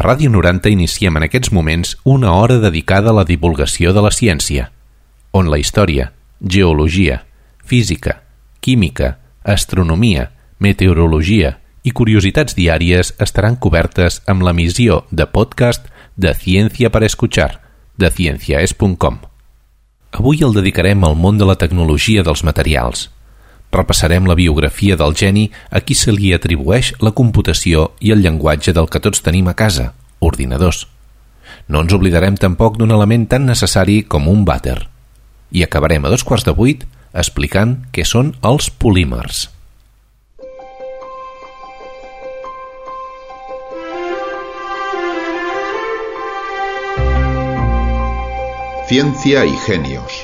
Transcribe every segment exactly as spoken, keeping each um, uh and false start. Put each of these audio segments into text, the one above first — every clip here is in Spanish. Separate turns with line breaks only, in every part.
Ràdio noranta iniciem en aquests moments una hora dedicada a la divulgació de la ciència, on la història, geologia, física, química, astronomia, meteorologia i curiositats diàries estaran cobertes amb l'emissió de podcast de Ciència para Escuchar, de cienciaes punt com. Avui el dedicarem al món de la tecnologia dels materials. Repassarem la biografia del geni a qui se li atribueix la computació i el llenguatge del que tots tenim a casa, ordinadors. No ens oblidarem tampoc d'un element tan necessari com un vàter. I acabarem a dos quarts de vuit explicant què són els polímers.
Ciencia y genios.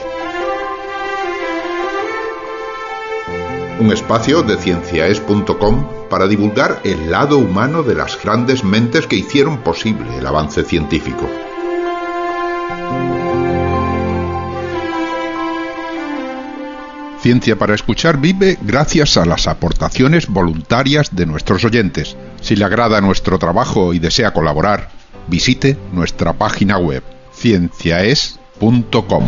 Un espacio de cienciaes punto com para divulgar el lado humano de las grandes mentes que hicieron posible el avance científico. Ciencia para Escuchar vive gracias a las aportaciones voluntarias de nuestros oyentes. Si le agrada nuestro trabajo y desea colaborar, visite nuestra página web cienciaes punto com.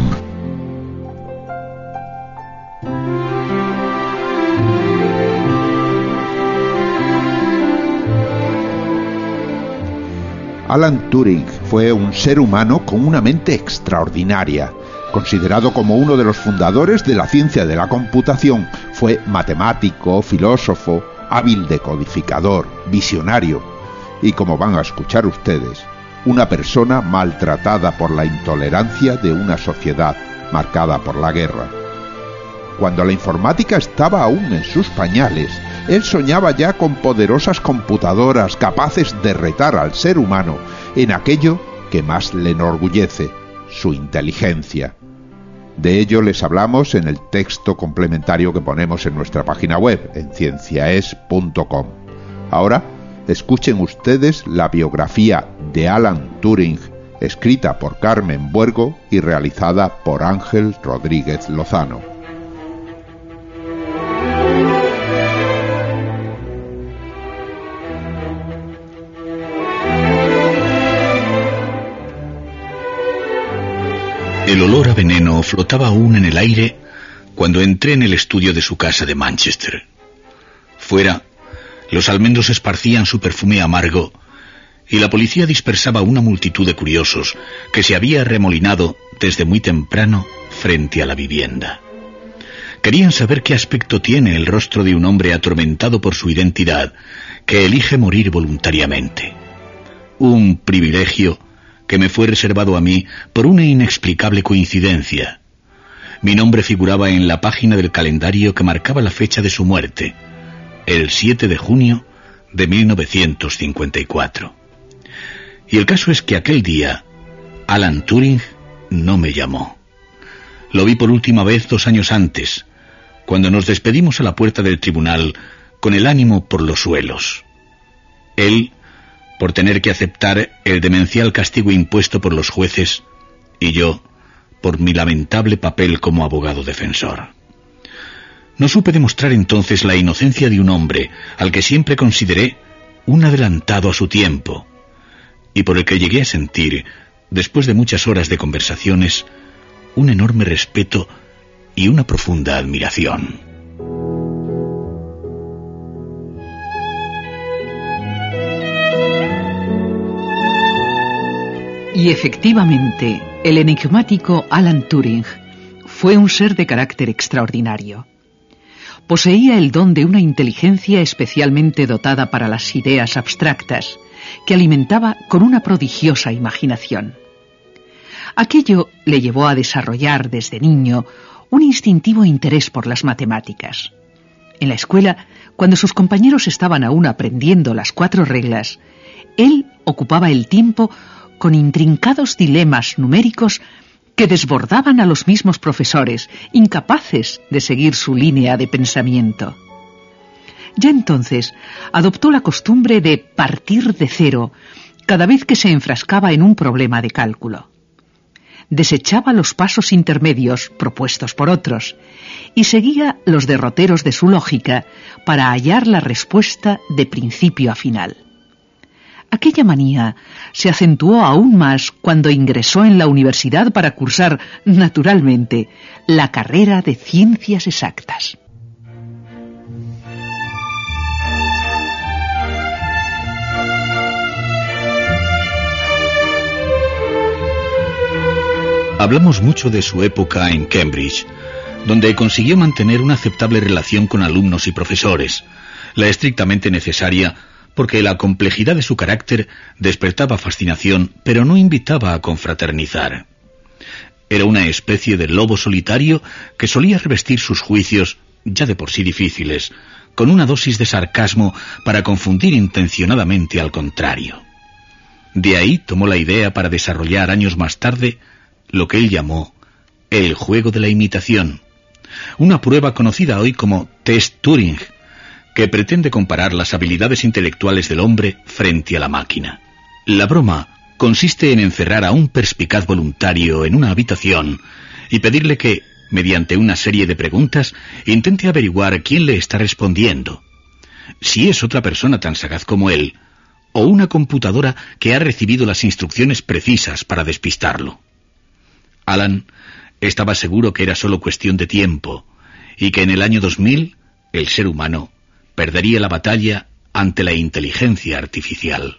Alan Turing fue un ser humano con una mente extraordinaria. Considerado como uno de los fundadores de la ciencia de la computación, fue matemático, filósofo, hábil decodificador, visionario y, como van a escuchar ustedes, una persona maltratada por la intolerancia de una sociedad marcada por la guerra. Cuando la informática estaba aún en sus pañales, él soñaba ya con poderosas computadoras capaces de retar al ser humano en aquello que más le enorgullece, su inteligencia. De ello les hablamos en el texto complementario que ponemos en nuestra página web, en cienciaes punto com. Ahora, escuchen ustedes la biografía de Alan Turing, escrita por Carmen Buergo y realizada por Ángel Rodríguez Lozano.
El olor a veneno flotaba aún en el aire cuando entré en el estudio de su casa de Manchester. Fuera, los almendros esparcían su perfume amargo y la policía dispersaba una multitud de curiosos que se había arremolinado desde muy temprano frente a la vivienda. Querían saber qué aspecto tiene el rostro de un hombre atormentado por su identidad que elige morir voluntariamente. Un privilegio que me fue reservado a mí por una inexplicable coincidencia. Mi nombre figuraba en la página del calendario que marcaba la fecha de su muerte, el siete de junio de mil novecientos cincuenta y cuatro. Y el caso es que aquel día, Alan Turing no me llamó. Lo vi por última vez dos años antes, cuando nos despedimos a la puerta del tribunal con el ánimo por los suelos. Él, por tener que aceptar el demencial castigo impuesto por los jueces, y yo, por mi lamentable papel como abogado defensor. No supe demostrar entonces la inocencia de un hombre al que siempre consideré un adelantado a su tiempo, y por el que llegué a sentir, después de muchas horas de conversaciones, un enorme respeto y una profunda admiración.
Y efectivamente, el enigmático Alan Turing fue un ser de carácter extraordinario. Poseía el don de una inteligencia especialmente dotada para las ideas abstractas, que alimentaba con una prodigiosa imaginación. Aquello le llevó a desarrollar desde niño un instintivo interés por las matemáticas. En la escuela, cuando sus compañeros estaban aún aprendiendo las cuatro reglas, él ocupaba el tiempo con intrincados dilemas numéricos que desbordaban a los mismos profesores, incapaces de seguir su línea de pensamiento. Ya entonces adoptó la costumbre de partir de cero cada vez que se enfrascaba en un problema de cálculo. Desechaba los pasos intermedios propuestos por otros y seguía los derroteros de su lógica para hallar la respuesta de principio a final. Aquella manía se acentuó aún más cuando ingresó en la universidad para cursar, naturalmente, la carrera de Ciencias Exactas.
Hablamos mucho de su época en Cambridge, donde consiguió mantener una aceptable relación con alumnos y profesores, la estrictamente necesaria porque la complejidad de su carácter despertaba fascinación, pero no invitaba a confraternizar. Era una especie de lobo solitario que solía revestir sus juicios, ya de por sí difíciles, con una dosis de sarcasmo para confundir intencionadamente al contrario. De ahí tomó la idea para desarrollar años más tarde lo que él llamó el juego de la imitación, una prueba conocida hoy como Test Turing, que pretende comparar las habilidades intelectuales del hombre frente a la máquina. La broma consiste en encerrar a un perspicaz voluntario en una habitación y pedirle que, mediante una serie de preguntas, intente averiguar quién le está respondiendo. Si es otra persona tan sagaz como él, o una computadora que ha recibido las instrucciones precisas para despistarlo. Alan estaba seguro que era solo cuestión de tiempo y que en el año dos mil el ser humano perdería la batalla ante la inteligencia artificial.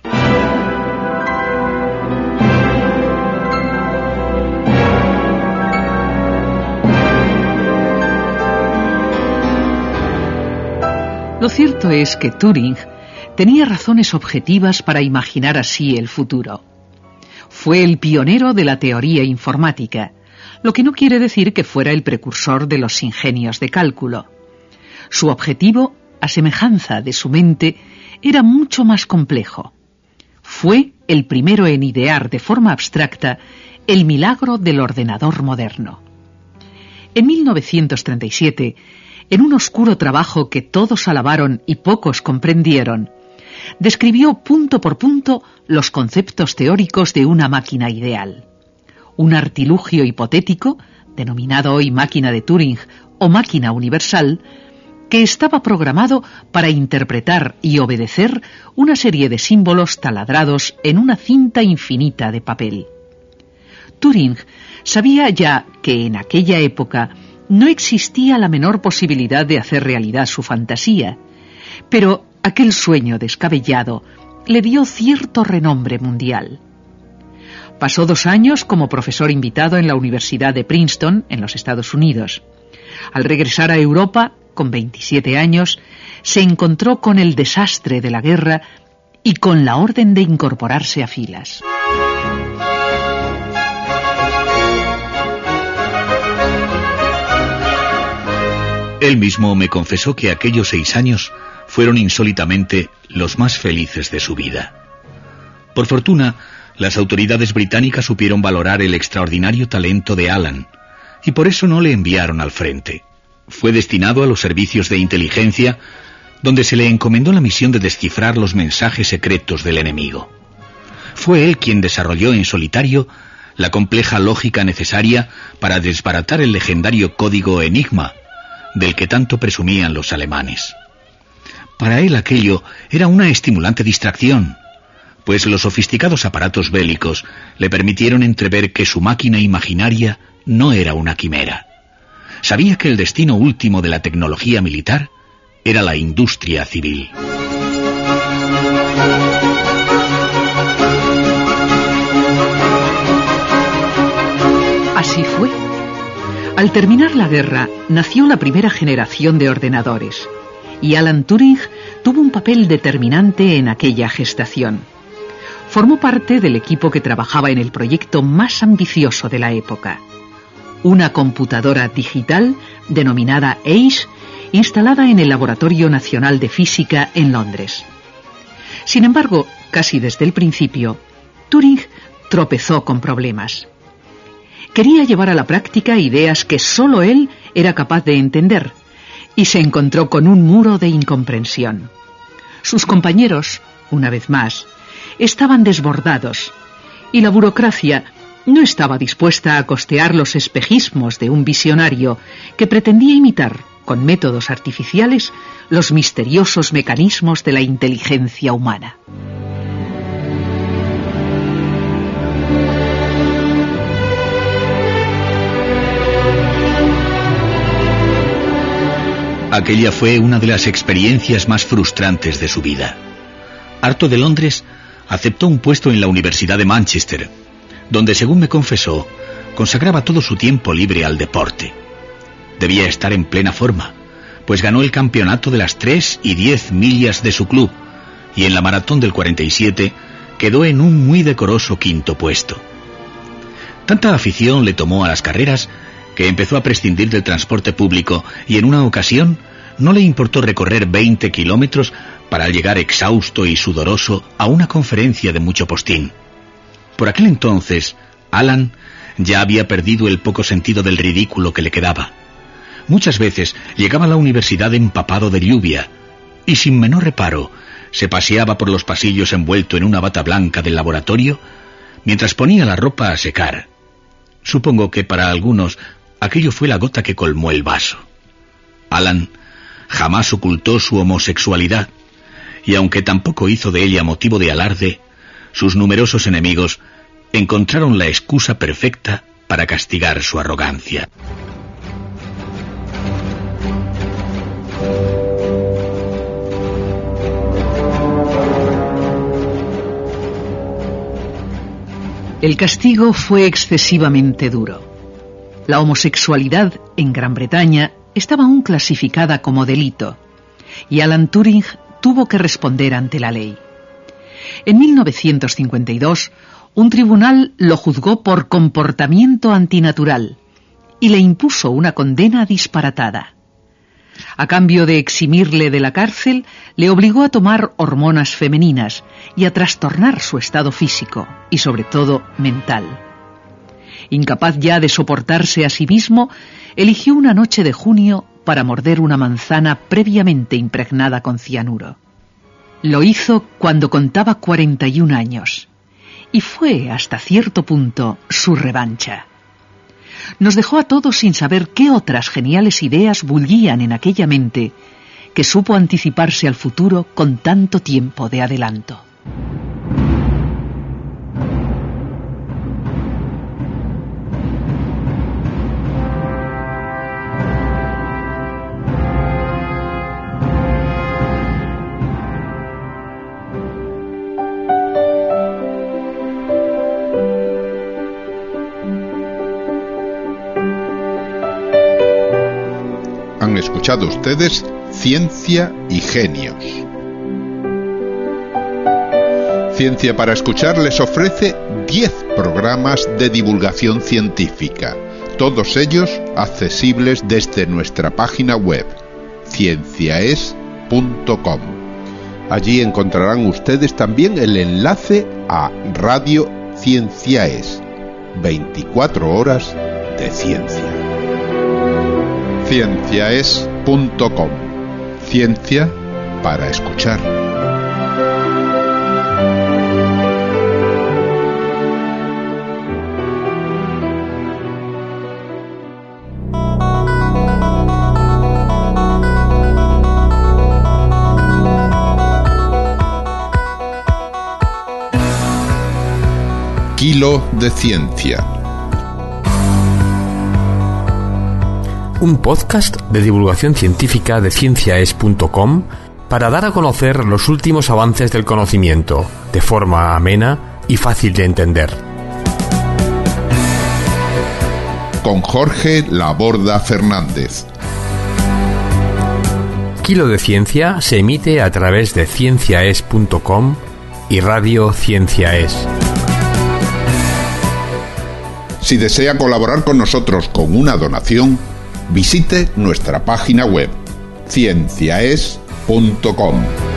Lo cierto es que Turing tenía razones objetivas para imaginar así el futuro. Fue el pionero de la teoría informática, lo que no quiere decir que fuera el precursor de los ingenios de cálculo. Su objetivo, a semejanza de su mente, era mucho más complejo. Fue el primero en idear de forma abstracta el milagro del ordenador moderno. En mil novecientos treinta y siete, en un oscuro trabajo que todos alabaron y pocos comprendieron, describió punto por punto los conceptos teóricos de una máquina ideal. Un artilugio hipotético, denominado hoy máquina de Turing o máquina universal, que estaba programado para interpretar y obedecer una serie de símbolos taladrados en una cinta infinita de papel. Turing sabía ya que en aquella época no existía la menor posibilidad de hacer realidad su fantasía, pero aquel sueño descabellado le dio cierto renombre mundial. Pasó dos años como profesor invitado en la Universidad de Princeton, en los Estados Unidos. Al regresar a Europa, con veintisiete años, se encontró con el desastre de la guerra y con la orden de incorporarse a filas.
Él mismo me confesó que aquellos seis años fueron insólitamente los más felices de su vida. Por fortuna, las autoridades británicas supieron valorar el extraordinario talento de Alan, y por eso no le enviaron al frente. Fue destinado a los servicios de inteligencia, donde se le encomendó la misión de descifrar los mensajes secretos del enemigo. Fue él quien desarrolló en solitario la compleja lógica necesaria para desbaratar el legendario código Enigma, del que tanto presumían los alemanes. Para él aquello era una estimulante distracción, pues los sofisticados aparatos bélicos le permitieron entrever que su máquina imaginaria no era una quimera. Sabía que el destino último de la tecnología militar era la industria civil.
Así fue. Al terminar la guerra, nació la primera generación de ordenadores, y Alan Turing tuvo un papel determinante en aquella gestación. Formó parte del equipo que trabajaba en el proyecto más ambicioso de la época, una computadora digital denominada ACE, instalada en el Laboratorio Nacional de Física en Londres. Sin embargo, casi desde el principio, Turing tropezó con problemas. Quería llevar a la práctica ideas que solo él era capaz de entender, y se encontró con un muro de incomprensión. Sus compañeros, una vez más, estaban desbordados, y la burocracia no estaba dispuesta a costear los espejismos de un visionario que pretendía imitar, con métodos artificiales, los misteriosos mecanismos de la inteligencia humana.
Aquella fue una de las experiencias más frustrantes de su vida. Harto de Londres, aceptó un puesto en la Universidad de Manchester, donde, según me confesó, consagraba todo su tiempo libre al deporte. Debía estar en plena forma, pues ganó el campeonato de las tres y diez millas de su club, y en la maratón del cuarenta y siete quedó en un muy decoroso quinto puesto. Tanta afición le tomó a las carreras que empezó a prescindir del transporte público y en una ocasión no le importó recorrer veinte kilómetros para llegar exhausto y sudoroso a una conferencia de mucho postín. Por aquel entonces, Alan ya había perdido el poco sentido del ridículo que le quedaba. Muchas veces llegaba a la universidad empapado de lluvia y sin menor reparo se paseaba por los pasillos envuelto en una bata blanca del laboratorio mientras ponía la ropa a secar. Supongo que para algunos aquello fue la gota que colmó el vaso. Alan jamás ocultó su homosexualidad y aunque tampoco hizo de ella motivo de alarde, sus numerosos enemigos encontraron la excusa perfecta para castigar su arrogancia.
El castigo fue excesivamente duro. La homosexualidad en Gran Bretaña estaba aún clasificada como delito, y Alan Turing tuvo que responder ante la ley. En mil novecientos cincuenta y dos, un tribunal lo juzgó por comportamiento antinatural y le impuso una condena disparatada. A cambio de eximirle de la cárcel, le obligó a tomar hormonas femeninas y a trastornar su estado físico y, sobre todo, mental. Incapaz ya de soportarse a sí mismo, eligió una noche de junio para morder una manzana previamente impregnada con cianuro. Lo hizo cuando contaba cuarenta y un años, y fue, hasta cierto punto, su revancha. Nos dejó a todos sin saber qué otras geniales ideas bullían en aquella mente que supo anticiparse al futuro con tanto tiempo de adelanto.
Han escuchado ustedes Ciencia y Genios. Ciencia para Escuchar les ofrece diez programas de divulgación científica, todos ellos accesibles desde nuestra página web, cienciaes punto com. Allí encontrarán ustedes también el enlace a Radio Cienciaes, veinticuatro horas de ciencia. cienciaes punto com. Ciencia para escuchar. Kilo de Ciencia.
Un podcast de divulgación científica de cienciaes punto com para dar a conocer los últimos avances del conocimiento, de forma amena y fácil de entender.
Con Jorge Laborda Fernández.
Kilo de Ciencia se emite a través de cienciaes punto com y Radio Cienciaes.
Si desea colaborar con nosotros con una donación, visite nuestra página web, cienciaes punto com.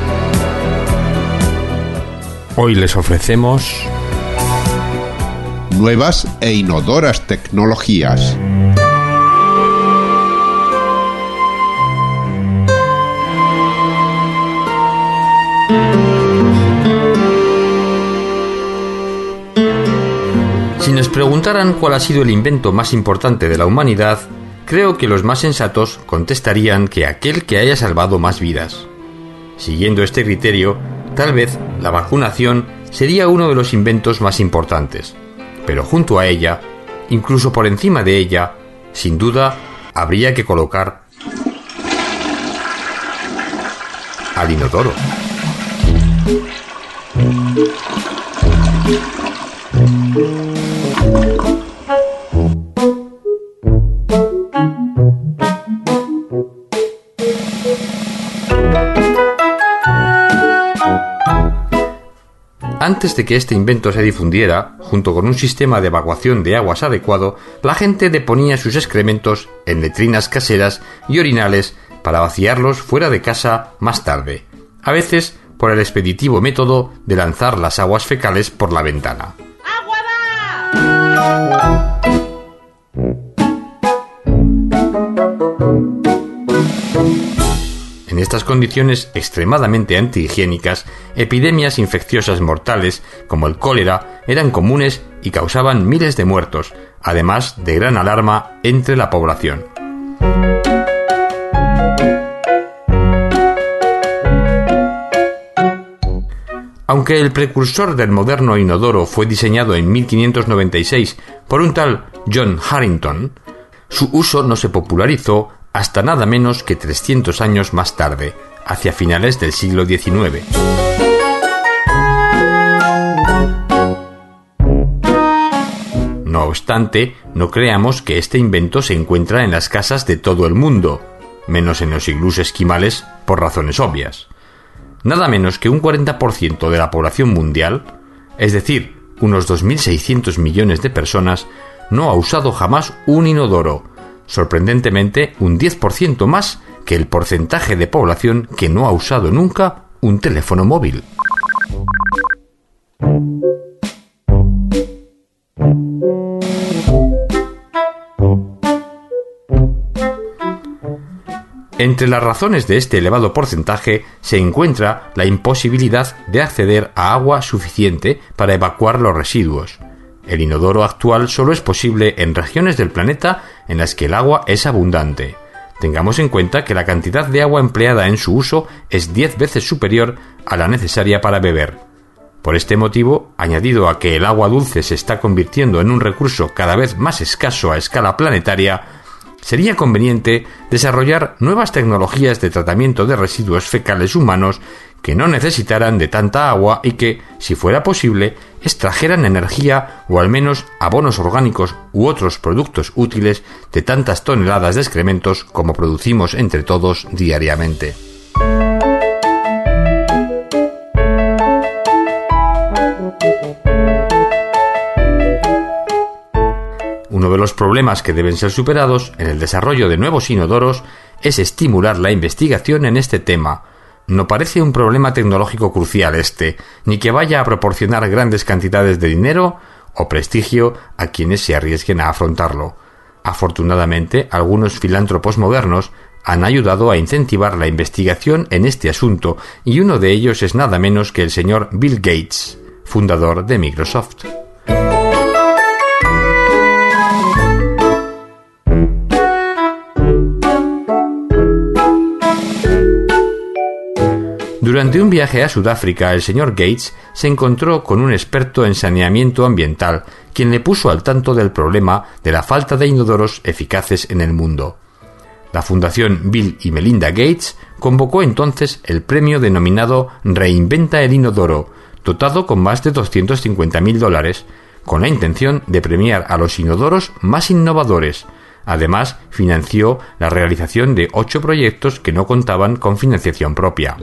Hoy les ofrecemos
nuevas e inodoras tecnologías.
Si nos preguntaran cuál ha sido el invento más importante de la humanidad, creo que los más sensatos contestarían que aquel que haya salvado más vidas. Siguiendo este criterio, tal vez la vacunación sería uno de los inventos más importantes, pero junto a ella, incluso por encima de ella, sin duda, habría que colocar al inodoro. Antes de que este invento se difundiera, junto con un sistema de evacuación de aguas adecuado, la gente deponía sus excrementos en letrinas caseras y orinales para vaciarlos fuera de casa más tarde, a veces por el expeditivo método de lanzar las aguas fecales por la ventana. ¡Agua va! En estas condiciones extremadamente antihigiénicas, epidemias infecciosas mortales como el cólera eran comunes y causaban miles de muertos, además de gran alarma entre la población. Aunque el precursor del moderno inodoro fue diseñado en mil quinientos noventa y seis por un tal John Harrington, su uso no se popularizó hasta nada menos que trescientos años más tarde, hacia finales del siglo diecinueve. No obstante, no creamos que este invento se encuentra en las casas de todo el mundo, menos en los iglús esquimales por razones obvias. Nada menos que un cuarenta por ciento de la población mundial, es decir, unos dos mil seiscientos millones de personas, no ha usado jamás un inodoro. Sorprendentemente, un diez por ciento más que el porcentaje de población que no ha usado nunca un teléfono móvil. Entre las razones de este elevado porcentaje se encuentra la imposibilidad de acceder a agua suficiente para evacuar los residuos. El inodoro actual solo es posible en regiones del planeta en las que el agua es abundante. Tengamos en cuenta que la cantidad de agua empleada en su uso es diez veces superior a la necesaria para beber. Por este motivo, añadido a que el agua dulce se está convirtiendo en un recurso cada vez más escaso a escala planetaria, sería conveniente desarrollar nuevas tecnologías de tratamiento de residuos fecales humanos que no necesitaran de tanta agua y que, si fuera posible, extrajeran energía o al menos abonos orgánicos u otros productos útiles de tantas toneladas de excrementos como producimos entre todos diariamente. Uno de los problemas que deben ser superados en el desarrollo de nuevos inodoros es estimular la investigación en este tema. No parece un problema tecnológico crucial este, ni que vaya a proporcionar grandes cantidades de dinero o prestigio a quienes se arriesguen a afrontarlo. Afortunadamente, algunos filántropos modernos han ayudado a incentivar la investigación en este asunto, y uno de ellos es nada menos que el señor Bill Gates, fundador de Microsoft. Durante un viaje a Sudáfrica, el señor Gates se encontró con un experto en saneamiento ambiental, quien le puso al tanto del problema de la falta de inodoros eficaces en el mundo. La Fundación Bill y Melinda Gates convocó entonces el premio denominado Reinventa el Inodoro, dotado con más de doscientos cincuenta mil dólares, con la intención de premiar a los inodoros más innovadores. Además, financió la realización de ocho proyectos que no contaban con financiación propia.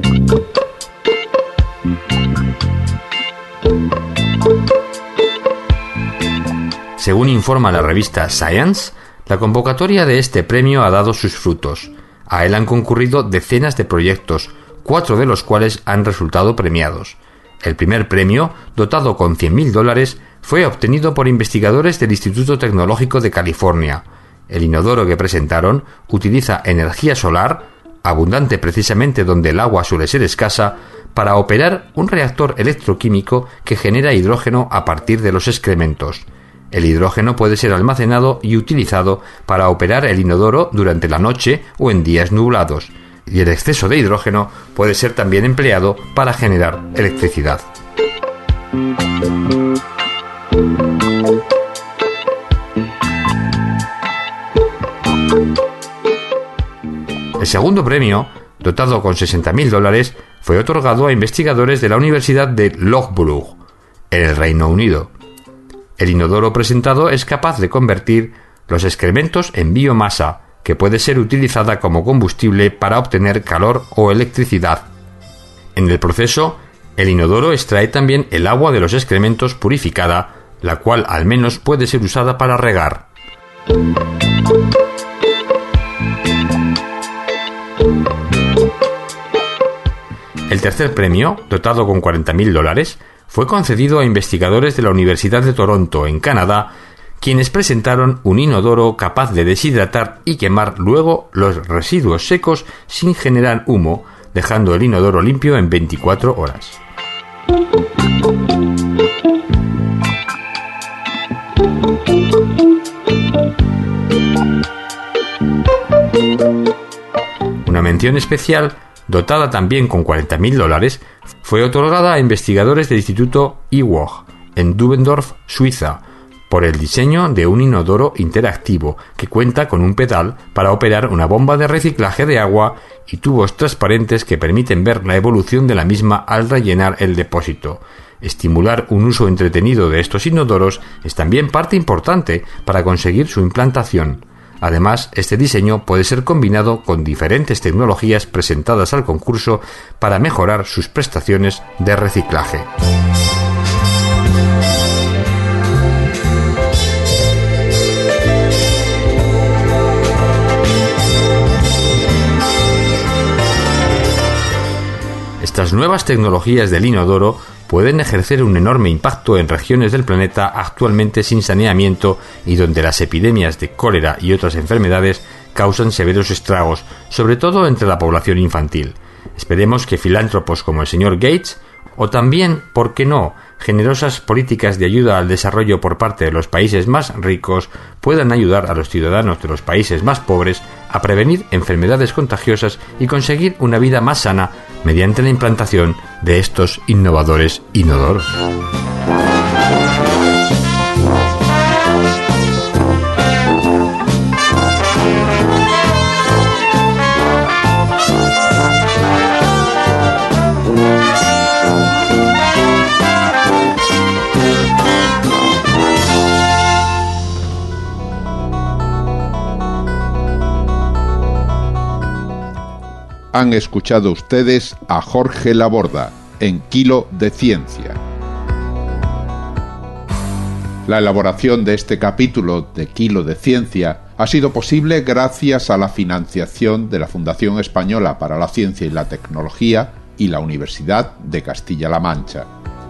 Según informa la revista Science, la convocatoria de este premio ha dado sus frutos. A él han concurrido decenas de proyectos, cuatro de los cuales han resultado premiados. El primer premio, dotado con cien mil dólares, fue obtenido por investigadores del Instituto Tecnológico de California. El inodoro que presentaron utiliza energía solar, abundante precisamente donde el agua suele ser escasa, para operar un reactor electroquímico que genera hidrógeno a partir de los excrementos. El hidrógeno puede ser almacenado y utilizado para operar el inodoro durante la noche o en días nublados, y el exceso de hidrógeno puede ser también empleado para generar electricidad. El segundo premio dotado con sesenta mil dólares, fue otorgado a investigadores de la Universidad de Loughborough, en el Reino Unido. El inodoro presentado es capaz de convertir los excrementos en biomasa, que puede ser utilizada como combustible para obtener calor o electricidad. En el proceso, el inodoro extrae también el agua de los excrementos purificada, la cual al menos puede ser usada para regar. El tercer premio, dotado con cuarenta mil dólares, fue concedido a investigadores de la Universidad de Toronto, en Canadá, quienes presentaron un inodoro capaz de deshidratar y quemar luego los residuos secos sin generar humo, dejando el inodoro limpio en veinticuatro horas. Una mención especial, dotada también con cuarenta mil dólares, fue otorgada a investigadores del Instituto I W O G en Dubendorf, Suiza, por el diseño de un inodoro interactivo que cuenta con un pedal para operar una bomba de reciclaje de agua y tubos transparentes que permiten ver la evolución de la misma al rellenar el depósito. Estimular un uso entretenido de estos inodoros es también parte importante para conseguir su implantación. Además, este diseño puede ser combinado con diferentes tecnologías presentadas al concurso para mejorar sus prestaciones de reciclaje. Estas nuevas tecnologías del inodoro pueden ejercer un enorme impacto en regiones del planeta actualmente sin saneamiento y donde las epidemias de cólera y otras enfermedades causan severos estragos, sobre todo entre la población infantil. Esperemos que filántropos como el señor Gates, o también, ¿por qué no?, generosas políticas de ayuda al desarrollo por parte de los países más ricos puedan ayudar a los ciudadanos de los países más pobres a prevenir enfermedades contagiosas y conseguir una vida más sana mediante la implantación de estos innovadores inodoros.
Han escuchado ustedes a Jorge Laborda en Kilo de Ciencia. La elaboración de este capítulo de Kilo de Ciencia ha sido posible gracias a la financiación de la Fundación Española para la Ciencia y la Tecnología y la Universidad de Castilla-La Mancha.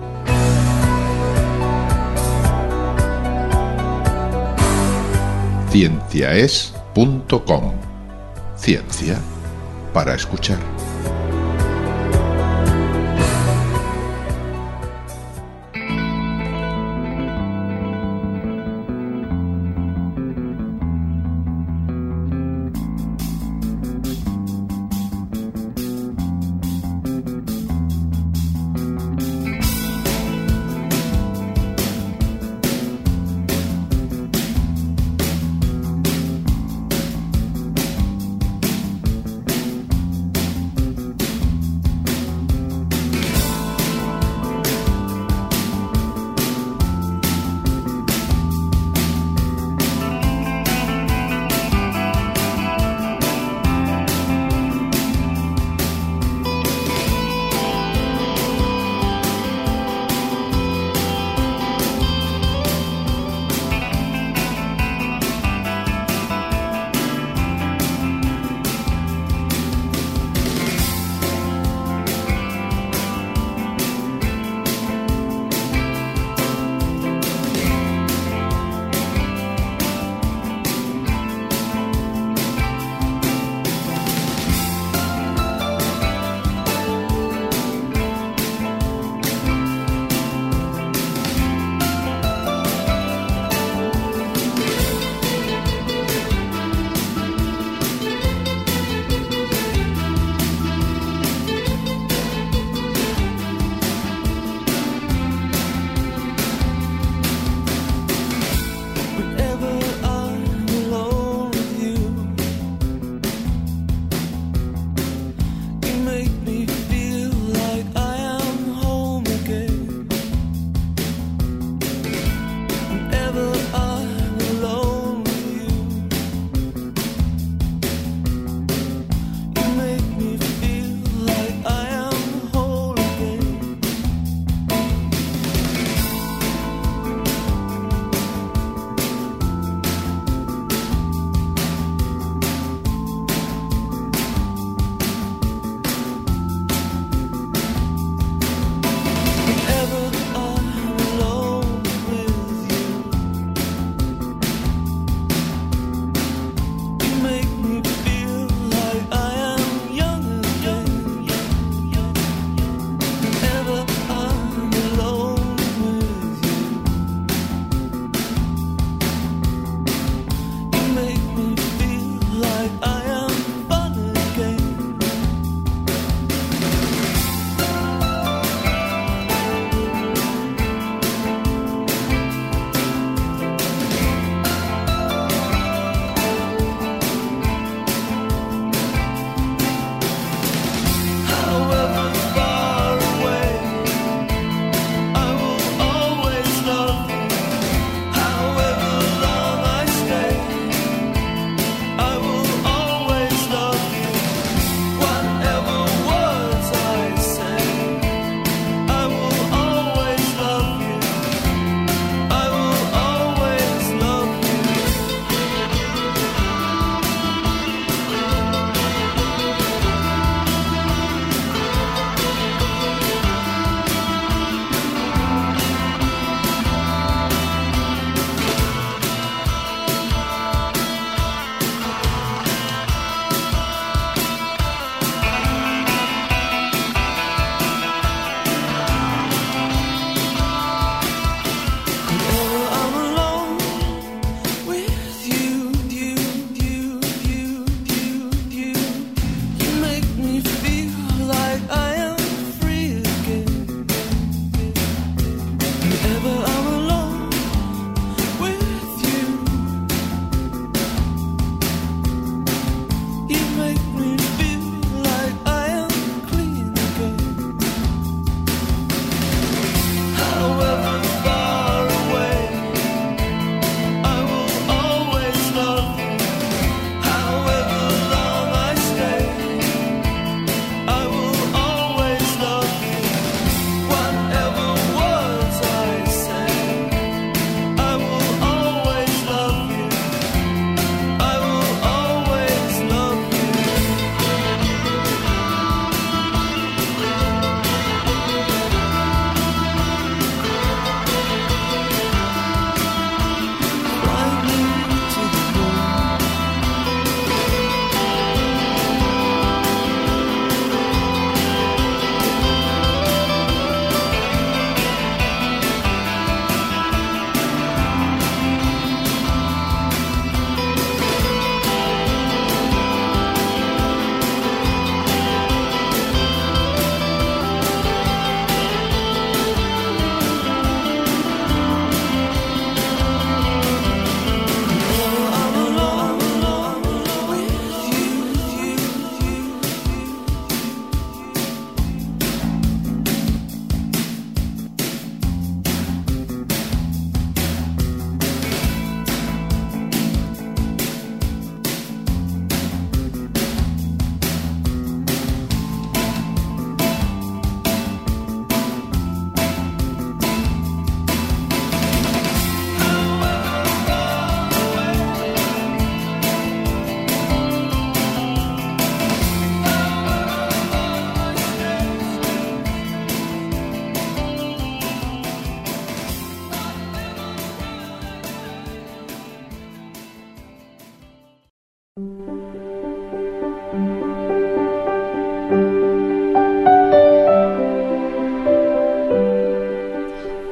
cienciaes punto com. Ciencia para escuchar.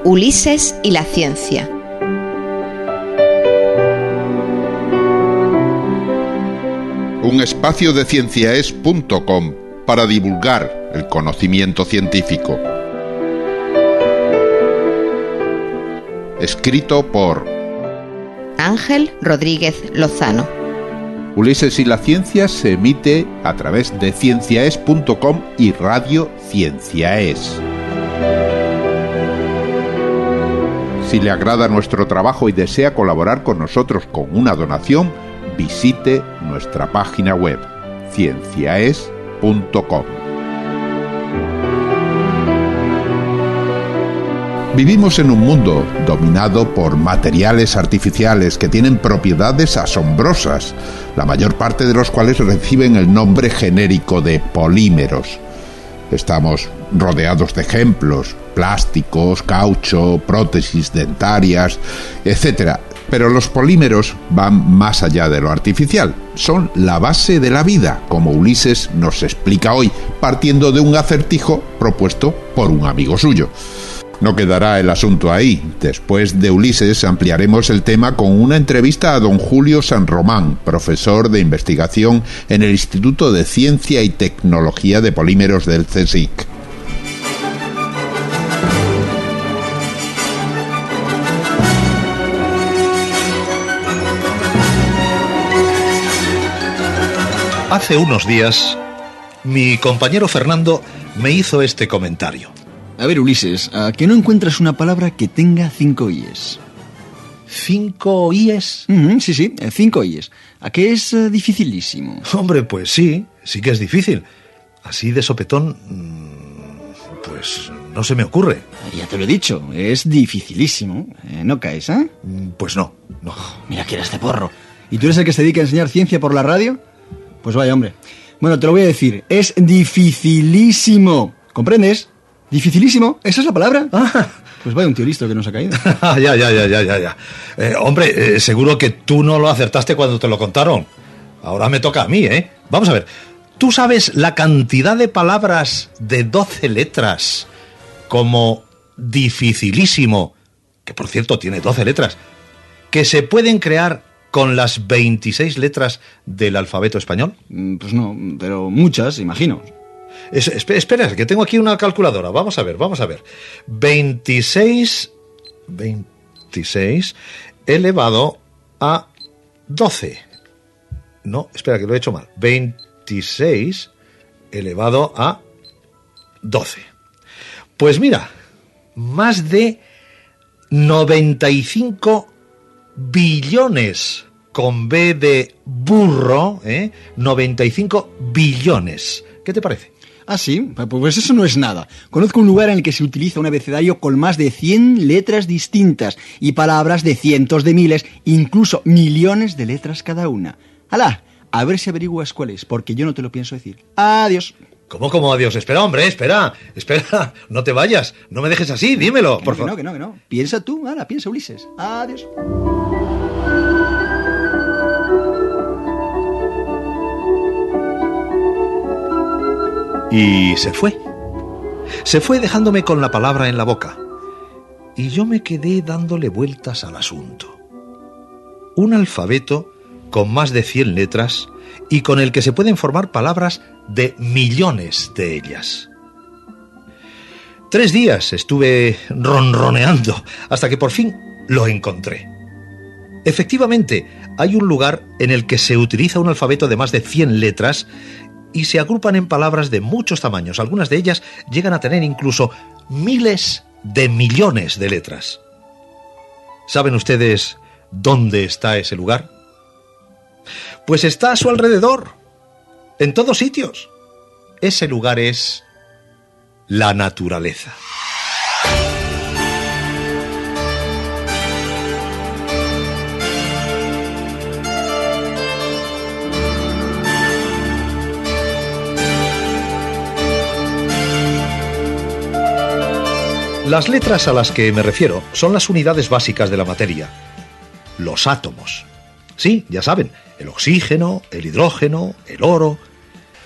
Ulises y la ciencia.
Un espacio de cienciaes punto com para divulgar el conocimiento científico. Escrito por
Ángel Rodríguez Lozano.
Ulises y la ciencia se emite a través de cienciaes punto com y Radio Cienciaes. Si le agrada nuestro trabajo y desea colaborar con nosotros con una donación, visite nuestra página web cienciaes punto com. Vivimos en un mundo dominado por materiales artificiales que tienen propiedades asombrosas, la mayor parte de los cuales reciben el nombre genérico de polímeros. Estamos rodeados de ejemplos: plásticos, caucho, prótesis dentarias, etcétera. Pero los polímeros van más allá de lo artificial. Son la base de la vida, como Ulises nos explica hoy, partiendo de un acertijo propuesto por un amigo suyo. No quedará el asunto ahí. Después de Ulises ampliaremos el tema con una entrevista a don Julio San Román, profesor de investigación en el Instituto de Ciencia y Tecnología de Polímeros del CSIC.
Hace unos días, mi compañero Fernando me hizo este comentario.
A ver, Ulises, ¿a qué no encuentras una palabra que tenga cinco ies?
¿Cinco ies?
Mm, sí, sí, cinco ies. ¿A qué es uh, dificilísimo?
Hombre, pues sí, sí que es difícil. Así de sopetón, pues no se me ocurre.
Ya te lo he dicho, es dificilísimo. Eh, ¿No caes, eh?
Pues no, no.
Mira que eres de porro. ¿Y tú eres el que se dedica a enseñar ciencia por la radio? Pues vaya, hombre. Bueno, te lo voy a decir, es dificilísimo. ¿Comprendes? Dificilísimo, esa es la palabra. Ah. Pues vaya un tío listo que nos ha caído.
ya, ya, ya, ya, ya, ya. Eh, hombre, eh, seguro que tú no lo acertaste cuando te lo contaron. Ahora me toca a mí, ¿eh? Vamos a ver. ¿Tú sabes la cantidad de palabras de doce letras como dificilísimo, que por cierto tiene doce letras, que se pueden crear con las veintiséis letras del alfabeto español?
Pues no, pero muchas, imagino.
Es, espera, que tengo aquí una calculadora. Vamos a ver, vamos a ver. veintiséis, veintiséis elevado a doce. No, espera, que lo he hecho mal. veintiséis elevado a doce. Pues mira, más de noventa y cinco billones, con B de burro, ¿eh? noventa y cinco billones. ¿Qué te parece?
Ah, sí, pues eso no es nada. Conozco un lugar en el que se utiliza un abecedario con más de cien letras distintas y palabras de cientos de miles, incluso millones de letras cada una. ¡Hala! A ver si averiguas cuál es, porque yo no te lo pienso decir. Adiós.
¿Cómo, cómo adiós? Espera, hombre, espera, espera, no te vayas, no me dejes así, dímelo, por favor.
Que no, que no, que no. Piensa tú, ahora, piensa, Ulises. Adiós.
Y se fue. Se fue dejándome con la palabra en la boca. Y yo me quedé dándole vueltas al asunto. Un alfabeto con más de cien letras y con el que se pueden formar palabras de millones de ellas. Tres días estuve ronroneando hasta que por fin lo encontré. Efectivamente, hay un lugar en el que se utiliza un alfabeto de más de cien letras y se agrupan en palabras de muchos tamaños. Algunas de ellas llegan a tener incluso miles de millones de letras. ¿Saben ustedes dónde está ese lugar? Pues está a su alrededor, en todos sitios. Ese lugar es la naturaleza. Las letras a las que me refiero son las unidades básicas de la materia, los átomos. Sí, ya saben, el oxígeno, el hidrógeno, el oro.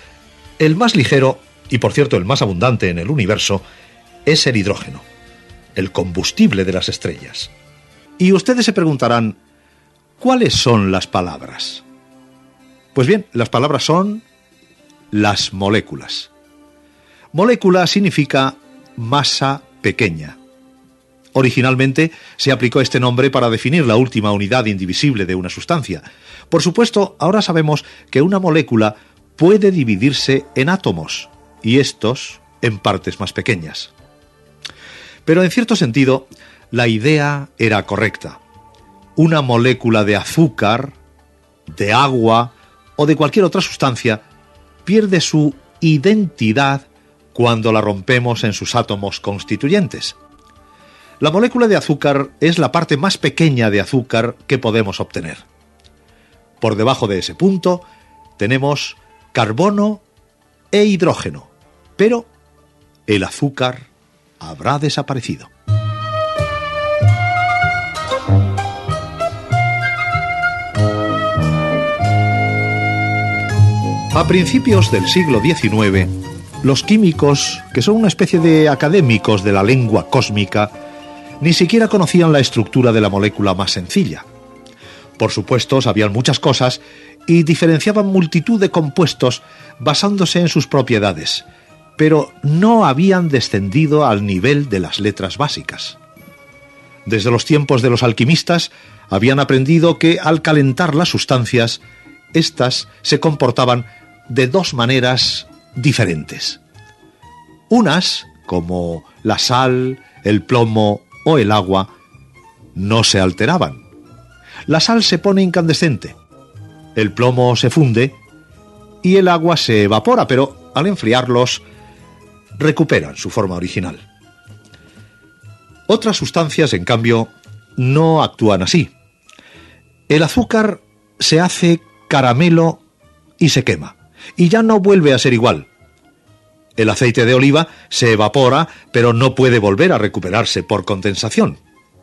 El más ligero, y por cierto el más abundante en el universo, es el hidrógeno. el combustible de las estrellas. Y ustedes se preguntarán, ¿cuáles son las palabras? Pues bien, las palabras son las moléculas. Molécula significa masa pequeña. Originalmente se aplicó este nombre para definir la última unidad indivisible de una sustancia. Por supuesto, ahora sabemos que una molécula puede dividirse en átomos, y estos en partes más pequeñas. Pero en cierto sentido, la idea era correcta. Una molécula de azúcar, de agua o de cualquier otra sustancia pierde su identidad cuando la rompemos en sus átomos constituyentes. La molécula de azúcar es la parte más pequeña de azúcar que podemos obtener. Por debajo de ese punto tenemos carbono e hidrógeno, pero el azúcar habrá desaparecido. A principios del siglo diecinueve, los químicos, que son una especie de académicos de la lengua cósmica, ni siquiera conocían la estructura de la molécula más sencilla. Por supuesto, sabían muchas cosas y diferenciaban multitud de compuestos basándose en sus propiedades, pero no habían descendido al nivel de las letras básicas. Desde los tiempos de los alquimistas, habían aprendido que al calentar las sustancias, éstas se comportaban de dos maneras diferentes. Unas, como la sal, el plomo o el agua, no se alteraban. La sal se pone incandescente, el plomo se funde y el agua se evapora, pero al enfriarlos recuperan su forma original. Otras sustancias, en cambio, no actúan así. El azúcar se hace caramelo y se quema, y ya no vuelve a ser igual. El aceite de oliva se evapora, pero no puede volver a recuperarse por condensación.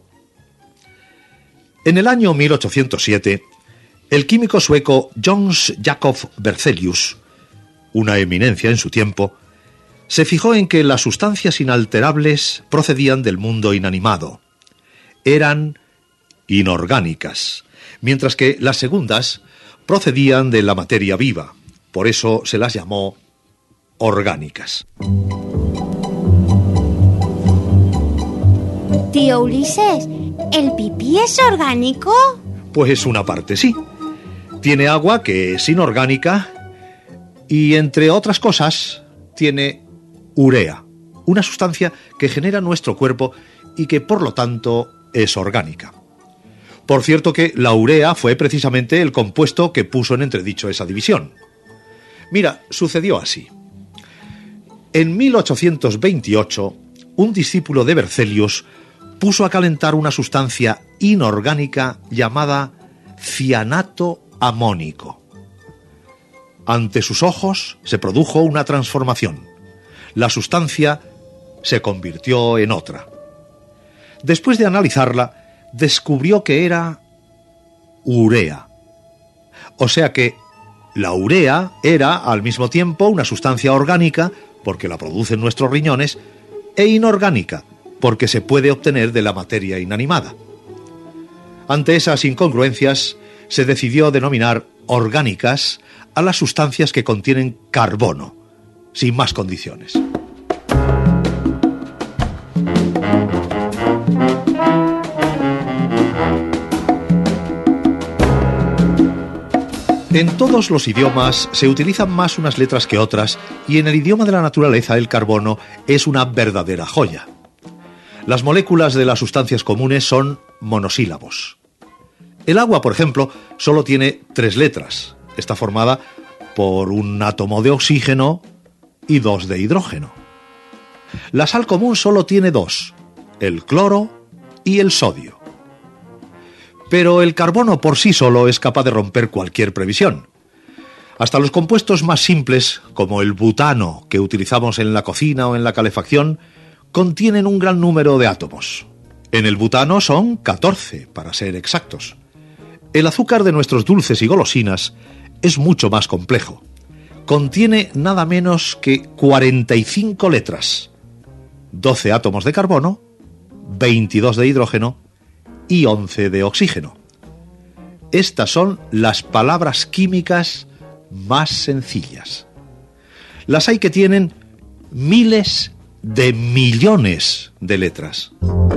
En el año mil ochocientos siete, el químico sueco Jöns Jacob Berzelius, una eminencia en su tiempo, se fijó en que las sustancias inalterables procedían del mundo inanimado. Eran inorgánicas, mientras que las segundas procedían de la materia viva. Por eso se las llamó orgánicas.
Tío Ulises, ¿el pipí es orgánico?
Pues una parte sí. Tiene agua, que es inorgánica, y entre otras cosas tiene urea, una sustancia que genera nuestro cuerpo y que por lo tanto es orgánica. Por cierto que la urea fue precisamente el compuesto que puso en entredicho esa división. Mira, sucedió así. En mil ochocientos veintiocho, un discípulo de Berzelius puso a calentar una sustancia inorgánica llamada cianato amónico. Ante sus ojos se produjo una transformación. La sustancia se convirtió en otra. Después de analizarla, descubrió que era urea. O sea que la urea era al mismo tiempo una sustancia orgánica, porque la producen nuestros riñones, e inorgánica, porque se puede obtener de la materia inanimada. Ante esas incongruencias, se decidió denominar orgánicas a las sustancias que contienen carbono, sin más condiciones. En todos los idiomas se utilizan más unas letras que otras, y en el idioma de la naturaleza el carbono es una verdadera joya. Las moléculas de las sustancias comunes son monosílabos. El agua, por ejemplo, solo tiene tres letras. Está formada por un átomo de oxígeno y dos de hidrógeno. La sal común solo tiene dos, el cloro y el sodio. Pero el carbono por sí solo es capaz de romper cualquier previsión. Hasta los compuestos más simples, como el butano que utilizamos en la cocina o en la calefacción, contienen un gran número de átomos. En el butano son catorce, para ser exactos. El azúcar de nuestros dulces y golosinas es mucho más complejo. Contiene nada menos que cuarenta y cinco letras, doce átomos de carbono, veintidós de hidrógeno y once de oxígeno. Estas son las palabras químicas más sencillas. Las hay que tienen miles de millones de letras.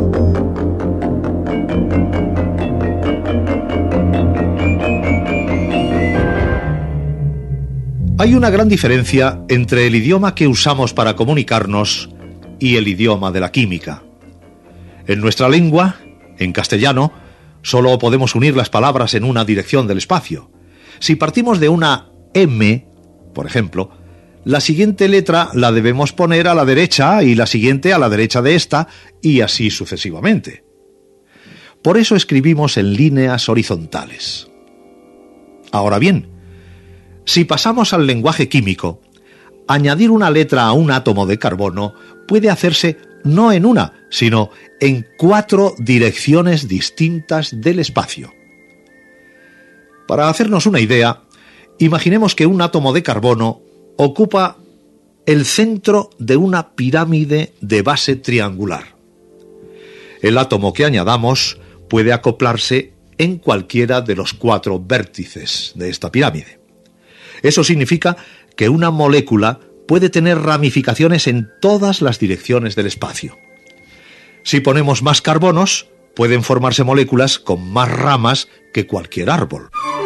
Hay una gran diferencia entre el idioma que usamos para comunicarnos y el idioma de la química. En nuestra lengua, en castellano, solo podemos unir las palabras en una dirección del espacio. Si partimos de una M, por ejemplo, la siguiente letra la debemos poner a la derecha y la siguiente a la derecha de esta, y así sucesivamente. Por eso escribimos en líneas horizontales. Ahora bien, si pasamos al lenguaje químico, añadir una letra a un átomo de carbono puede hacerse no en una, sino en cuatro direcciones distintas del espacio. Para hacernos una idea, imaginemos que un átomo de carbono ocupa el centro de una pirámide de base triangular. El átomo que añadamos puede acoplarse en cualquiera de los cuatro vértices de esta pirámide. Eso significa que una molécula puede tener ramificaciones en todas las direcciones del espacio. Si ponemos más carbonos, pueden formarse moléculas con más ramas que cualquier árbol.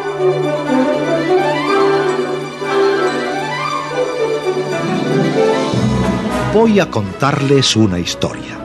Voy a contarles una historia.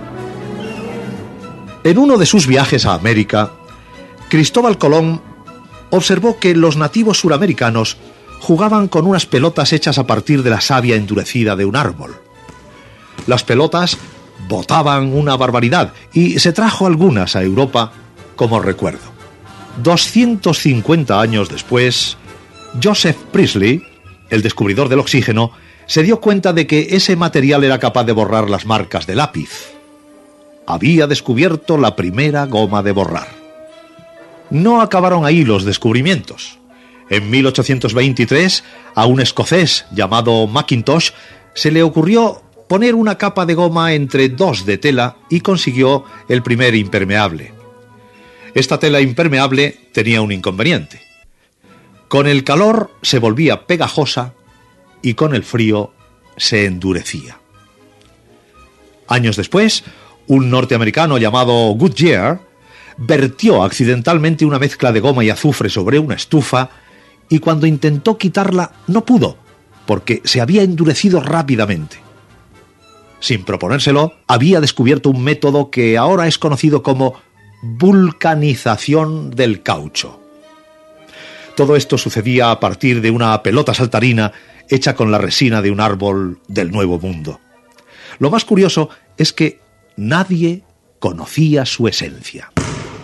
En uno de sus viajes a América, Cristóbal Colón observó que los nativos suramericanos jugaban con unas pelotas hechas a partir de la savia endurecida de un árbol. Las pelotas botaban una barbaridad y se trajo algunas a Europa como recuerdo. doscientos cincuenta años después, Joseph Priestley, el descubridor del oxígeno, se dio cuenta de que ese material era capaz de borrar las marcas de lápiz. Había descubierto la primera goma de borrar. No acabaron ahí los descubrimientos. En mil ochocientos veintitrés, a un escocés llamado Mackintosh se le ocurrió poner una capa de goma entre dos de tela y consiguió el primer impermeable. Esta tela impermeable tenía un inconveniente. Con el calor se volvía pegajosa y con el frío se endurecía. Años después, un norteamericano llamado Goodyear vertió accidentalmente una mezcla de goma y azufre sobre una estufa y cuando intentó quitarla no pudo, porque se había endurecido rápidamente. Sin proponérselo, había descubierto un método que ahora es conocido como vulcanización del caucho. Todo esto sucedía a partir de una pelota saltarina hecha con la resina de un árbol del Nuevo Mundo. Lo más curioso es que nadie conocía su esencia.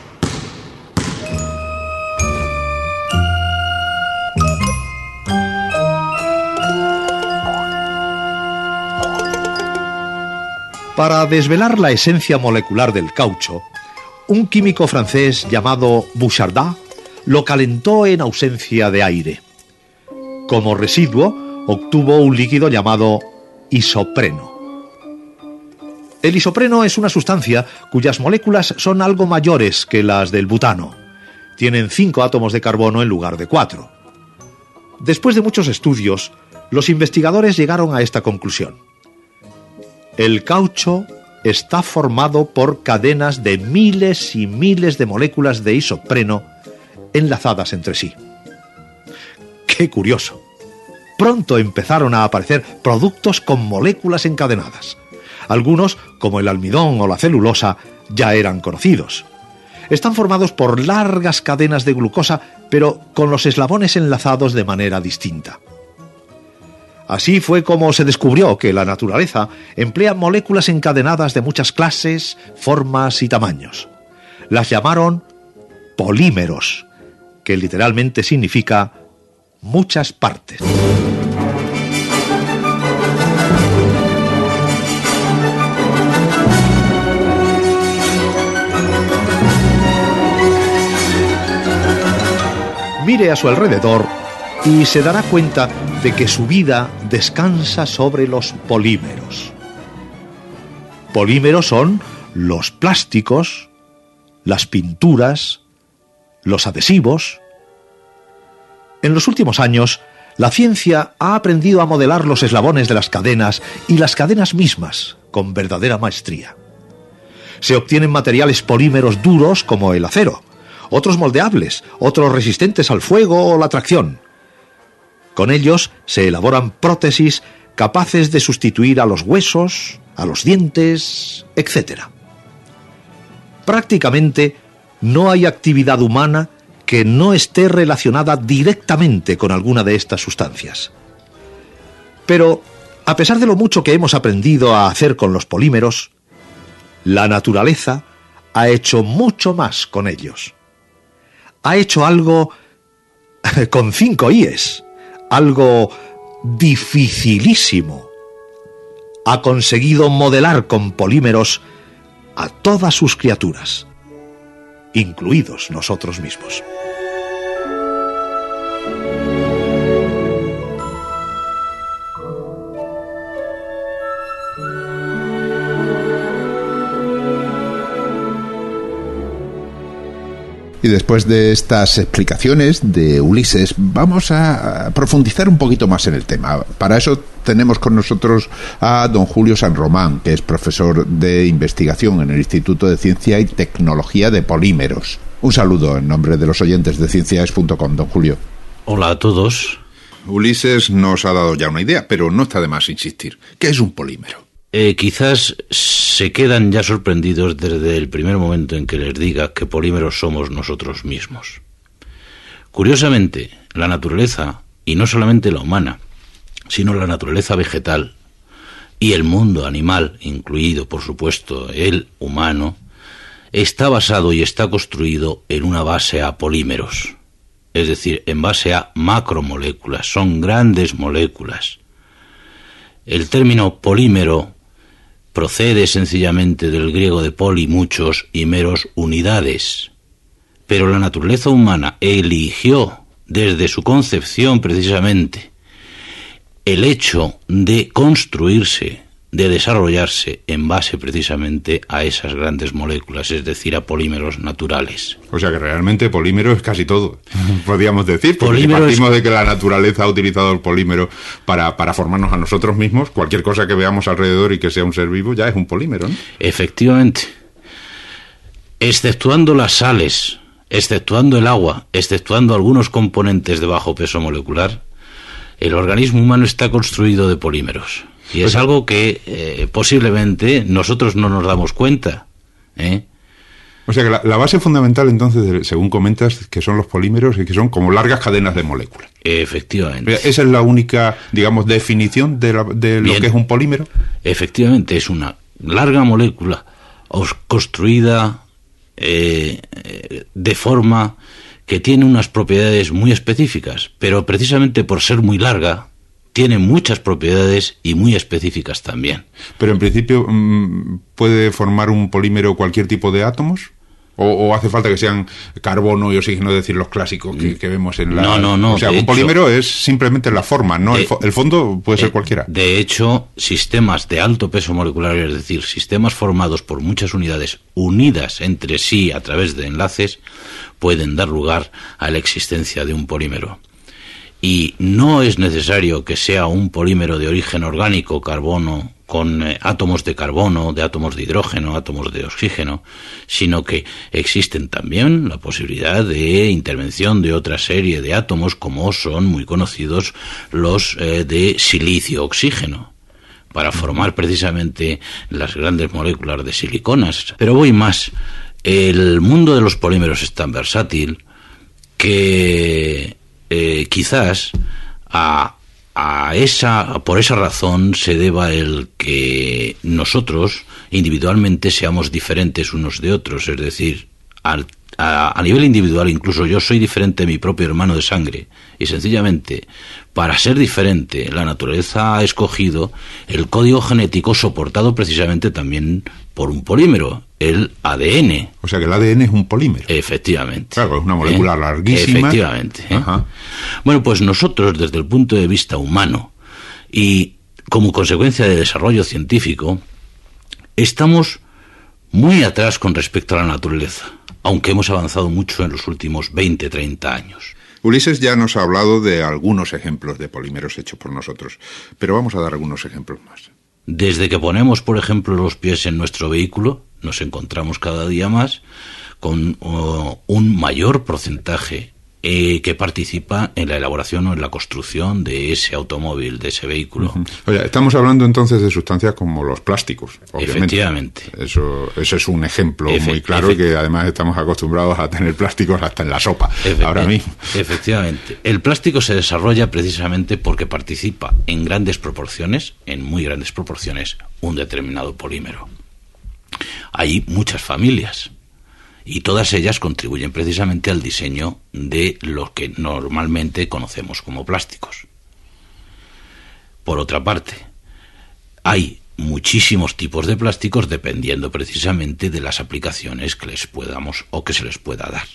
Para desvelar la esencia molecular del caucho, un químico francés llamado Bouchardat lo calentó en ausencia de aire. Como residuo, obtuvo un líquido llamado isopreno. El isopreno es una sustancia cuyas moléculas son algo mayores que las del butano. Tienen cinco átomos de carbono en lugar de cuatro. Después de muchos estudios, los investigadores llegaron a esta conclusión. El caucho está formado por cadenas de miles y miles de moléculas de isopreno enlazadas entre sí. ¡Qué curioso! Pronto empezaron a aparecer productos con moléculas encadenadas. Algunos, como el almidón o la celulosa, ya eran conocidos. Están formados por largas cadenas de glucosa, pero con los eslabones enlazados de manera distinta. Así fue como se descubrió que la naturaleza emplea moléculas encadenadas de muchas clases, formas y tamaños. Las llamaron polímeros, que literalmente significa muchas partes. Mire a su alrededor y se dará cuenta de que su vida descansa sobre los polímeros. Polímeros son los plásticos, las pinturas, los adhesivos. En los últimos años, la ciencia ha aprendido a modelar los eslabones de las cadenas y las cadenas mismas con verdadera maestría. Se obtienen materiales polímeros duros como el acero, otros moldeables, otros resistentes al fuego o la tracción. Con ellos se elaboran prótesis capaces de sustituir a los huesos, a los dientes, etcétera. Prácticamente no hay actividad humana que no esté relacionada directamente con alguna de estas sustancias. Pero, a pesar de lo mucho que hemos aprendido a hacer con los polímeros, la naturaleza ha hecho mucho más con ellos. Ha hecho algo con cinco íes, algo dificilísimo. Ha conseguido modelar con polímeros a todas sus criaturas, incluidos nosotros mismos.
Y después de estas explicaciones de Ulises, vamos a profundizar un poquito más en el tema. Para eso tenemos con nosotros a don Julio San Román, que es profesor de investigación en el Instituto de Ciencia y Tecnología de Polímeros. Un saludo en nombre de los oyentes de ciencias punto com, don Julio.
Hola a todos.
Ulises nos ha dado ya una idea, pero no está de más insistir. ¿Qué es un polímero?
Eh, quizás se quedan ya sorprendidos desde el primer momento en que les diga que polímeros somos nosotros mismos. Curiosamente, la naturaleza, y no solamente la humana, sino la naturaleza vegetal y el mundo animal, incluido, por supuesto, el humano, está basado y está construido en una base a polímeros, es decir, en base a macromoléculas, son grandes moléculas. El término polímero procede sencillamente del griego de poli, muchos, y meros, unidades. Pero la naturaleza humana eligió, desde su concepción precisamente, el hecho de construirse, de desarrollarse en base precisamente a esas grandes moléculas, es decir, a polímeros naturales.
O sea que realmente polímero es casi todo, podríamos decir, porque si
Polímero
partimos
es...
de que la naturaleza ha utilizado el polímero para, para formarnos a nosotros mismos, cualquier cosa que veamos alrededor y que sea un ser vivo ya es un polímero, ¿no?
Efectivamente. Exceptuando las sales, exceptuando el agua, exceptuando algunos componentes de bajo peso molecular, el organismo humano está construido de polímeros. Y es algo que eh, posiblemente nosotros no nos damos cuenta, ¿eh?
O sea que la, la base fundamental entonces, según comentas, que son los polímeros y que son como largas cadenas de moléculas.
Efectivamente.
¿Esa es la única, digamos, definición de, la, de lo
Bien.
que es un polímero?
Efectivamente, es una larga molécula construida eh, de forma que tiene unas propiedades muy específicas, pero precisamente por ser muy larga, tiene muchas propiedades y muy específicas también.
Pero en principio, ¿puede formar un polímero cualquier tipo de átomos? ¿O, o hace falta que sean carbono y oxígeno, es decir, los clásicos que, que vemos en la...
No, no, no.
O sea, un
hecho,
polímero es simplemente la forma, ¿no?
De,
el, fo el fondo puede
de,
ser cualquiera.
De hecho, sistemas de alto peso molecular, es decir, sistemas formados por muchas unidades unidas entre sí a través de enlaces, pueden dar lugar a la existencia de un polímero. Y no es necesario que sea un polímero de origen orgánico, carbono, con eh, átomos de carbono, de átomos de hidrógeno, átomos de oxígeno, sino que existen también la posibilidad de intervención de otra serie de átomos, como son muy conocidos los eh, de silicio-oxígeno, para formar precisamente las grandes moléculas de siliconas. Pero voy más. El mundo de los polímeros es tan versátil que Eh, quizás a, a esa, por esa razón se deba el que nosotros individualmente seamos diferentes unos de otros, es decir, al, a, a nivel individual incluso yo soy diferente de mi propio hermano de sangre, y sencillamente para ser diferente la naturaleza ha escogido el código genético soportado precisamente también por un polímero, el A D N.
O sea que el A D N es un polímero.
Efectivamente.
Claro, es una molécula
¿Eh?
larguísima.
Efectivamente. ¿eh?
Ajá.
Bueno, pues nosotros desde el punto de vista humano y como consecuencia del desarrollo científico, estamos muy atrás con respecto a la naturaleza, aunque hemos avanzado mucho en los últimos veinte, treinta años.
Ulises ya nos ha hablado de algunos ejemplos de polímeros hechos por nosotros, pero vamos a dar algunos ejemplos más.
Desde que ponemos, por ejemplo, los pies en nuestro vehículo, nos encontramos cada día más con uh, un mayor porcentaje eh, que participa en la elaboración o en la construcción de ese automóvil, de ese vehículo.
Uh-huh. Oye, estamos hablando entonces de sustancias como los plásticos, obviamente.
Efectivamente.
Eso, eso es un ejemplo
Efe-
muy claro,
efe-
que además estamos acostumbrados a tener plásticos hasta en la sopa,
Efe-
ahora mismo.
Efectivamente. El plástico se desarrolla precisamente porque participa en grandes proporciones, en muy grandes proporciones, un determinado polímero. Hay muchas familias y todas ellas contribuyen precisamente al diseño de lo que normalmente conocemos como plásticos. Por otra parte, hay muchísimos tipos de plásticos dependiendo precisamente de las aplicaciones que les podamos o que se les pueda dar.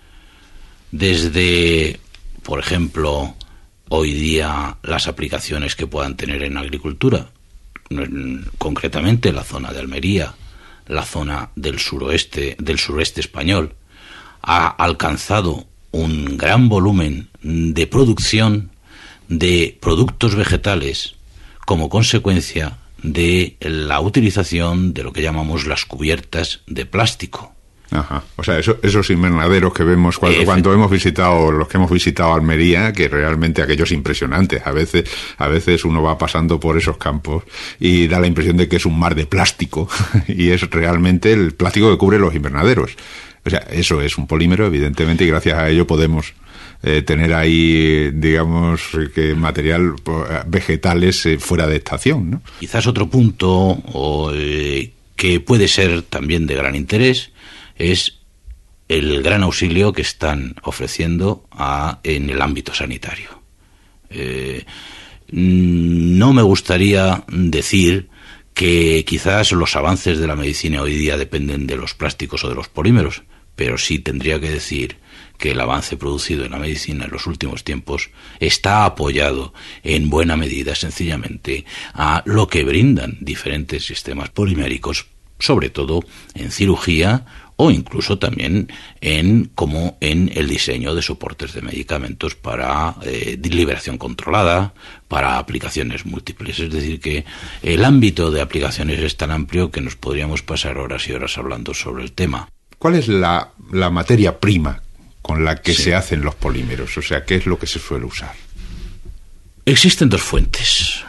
Desde, por ejemplo, hoy día las aplicaciones que puedan tener en agricultura, concretamente la zona de Almería, la zona del suroeste, del sureste español, ha alcanzado un gran volumen de producción de productos vegetales como consecuencia de la utilización de lo que llamamos las cubiertas de plástico.
Ajá. O sea, eso, esos invernaderos que vemos cuando, cuando hemos visitado, los que hemos visitado Almería, que realmente aquello es impresionante. A veces, a veces uno va pasando por esos campos y da la impresión de que es un mar de plástico y es realmente el plástico que cubre los invernaderos. O sea, eso es un polímero, evidentemente, y gracias a ello podemos eh, tener ahí, digamos, que material vegetales eh, fuera de estación, ¿no?
Quizás otro punto o, eh, que puede ser también de gran interés es el gran auxilio que están ofreciendo a, en el ámbito sanitario. Eh, no me gustaría decir que quizás los avances de la medicina hoy día dependen de los plásticos o de los polímeros, pero sí tendría que decir que el avance producido en la medicina en los últimos tiempos está apoyado en buena medida sencillamente a lo que brindan diferentes sistemas poliméricos, sobre todo en cirugía o incluso también en como en el diseño de soportes de medicamentos para eh, liberación controlada, para aplicaciones múltiples. Es decir, que el ámbito de aplicaciones es tan amplio que nos podríamos pasar horas y horas hablando sobre el tema.
¿Cuál es la, la materia prima con la que
Sí.
se hacen los polímeros? O sea, ¿qué es lo que se suele usar?
Existen dos fuentes.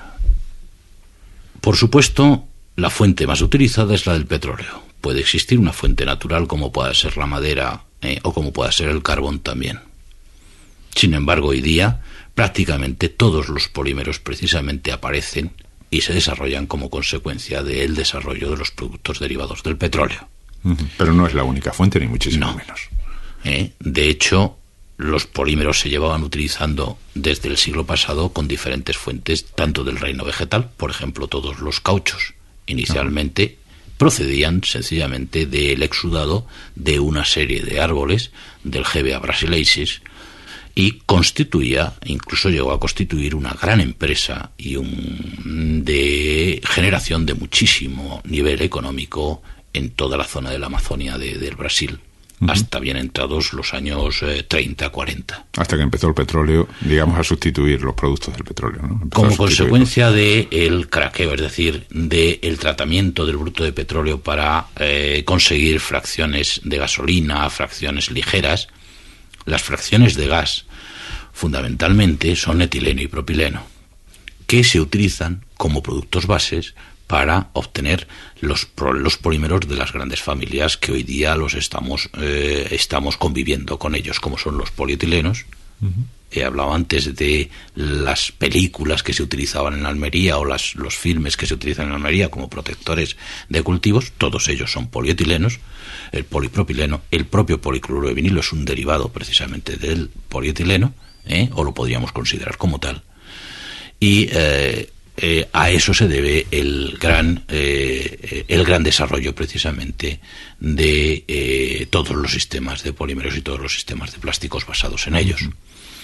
Por supuesto, la fuente más utilizada es la del petróleo. Puede existir una fuente natural como pueda ser la madera eh, o como pueda ser el carbón también. Sin embargo, hoy día prácticamente todos los polímeros precisamente aparecen y se desarrollan como consecuencia del desarrollo de los productos derivados del petróleo.
Pero no es la única fuente, ni muchísimo
No.
menos.
Eh, de hecho, los polímeros se llevaban utilizando desde el siglo pasado con diferentes fuentes, tanto del reino vegetal, por ejemplo, todos los cauchos, inicialmente procedían sencillamente del exudado de una serie de árboles del Hevea brasiliensis y constituía, incluso llegó a constituir una gran empresa y un de generación de muchísimo nivel económico en toda la zona de la Amazonia de, del Brasil, uh-huh. hasta bien entrados los años eh, treinta, cuarenta.
Hasta que empezó el petróleo, digamos, a sustituir los productos del petróleo, ¿no? Empezó
Como
a
consecuencia del craqueo, es decir, del tratamiento del bruto de petróleo para eh, conseguir fracciones de gasolina, fracciones ligeras, las fracciones de gas fundamentalmente son etileno y propileno, que se utilizan como productos bases para obtener los, los polímeros de las grandes familias que hoy día los estamos, eh, estamos conviviendo con ellos, como son los polietilenos. Uh-huh. He hablado antes de las películas que se utilizaban en Almería o las, los filmes que se utilizan en Almería como protectores de cultivos, todos ellos son polietilenos. El polipropileno, el propio policloruro de vinilo es un derivado precisamente del polietileno, ¿eh? o lo podríamos considerar como tal. Y eh, eh, a eso se debe el gran, eh, el gran desarrollo precisamente de eh, todos los sistemas de polímeros y todos los sistemas de plásticos basados en ellos. Uh-huh.